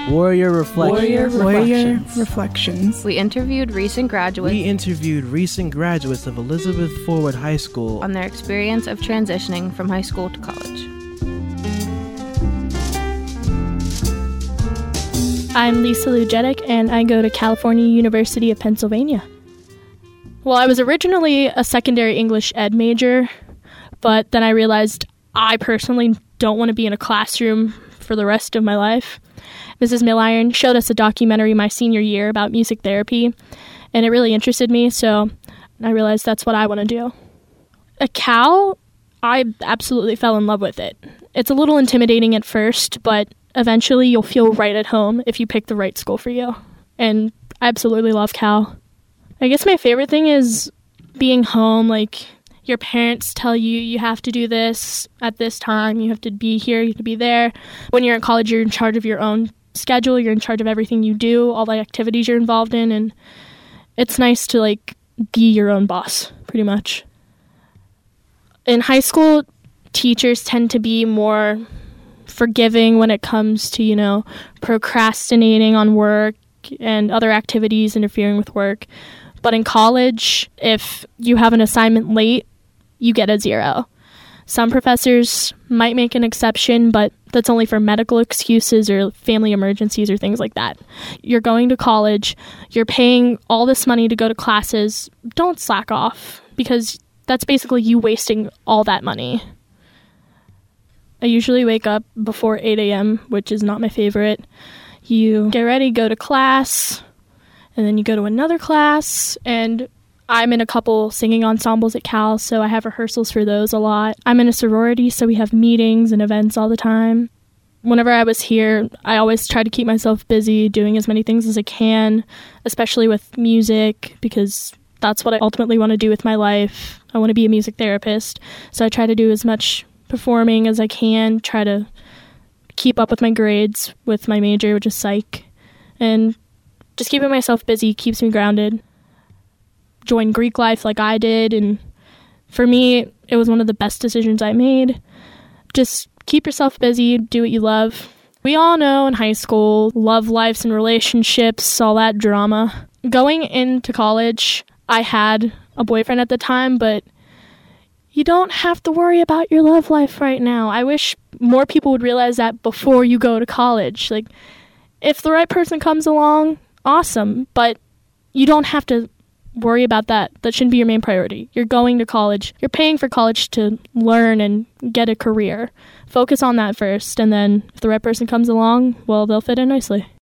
Warrior Reflections. We interviewed recent graduates of Elizabeth Forward High School on their experience of transitioning from high school to college. I'm Lisa Lujetic, and I go to California University of Pennsylvania. Well, I was originally a secondary English ed major, but then I realized I personally don't want to be in a classroom for the rest of my life. Mrs. Milliron showed us a documentary my senior year about music therapy, and it really interested me, so I realized that's what I want to do. At Cal, I absolutely fell in love with it. It's a little intimidating at first, but eventually you'll feel right at home if you pick the right school for you. And I absolutely love Cal. I guess my favorite thing is being home. Like, your parents tell you you have to do this at this time, you have to be here, you have to be there. When you're in college, you're in charge of your own schedule, you're in charge of everything you do, all the activities you're involved in, and it's nice to, be your own boss, pretty much. In high school, teachers tend to be more forgiving when it comes to, procrastinating on work and other activities interfering with work. But in college, if you have an assignment late, you get a 0. Some professors might make an exception, but that's only for medical excuses or family emergencies or things like that. You're going to college, you're paying all this money to go to classes. Don't slack off, because that's basically you wasting all that money. I usually wake up before 8 a.m., which is not my favorite. You get ready, go to class, and then you go to another class, and I'm in a couple singing ensembles at Cal, so I have rehearsals for those a lot. I'm in a sorority, so we have meetings and events all the time. Whenever I was here, I always try to keep myself busy doing as many things as I can, especially with music, because that's what I ultimately want to do with my life. I want to be a music therapist, so I try to do as much performing as I can, try to keep up with my grades with my major, which is psych, and just keeping myself busy keeps me grounded. Join Greek life like I did, and for me, it was one of the best decisions I made. Just keep yourself busy, do what you love. We all know in high school, love lives and relationships, all that drama. Going into college, I had a boyfriend at the time, but you don't have to worry about your love life right now. I wish more people would realize that before you go to college. If the right person comes along, awesome, but you don't have to worry about that. That shouldn't be your main priority. You're going to college. You're paying for college to learn and get a career. Focus on that first, and then if the right person comes along, well, they'll fit in nicely.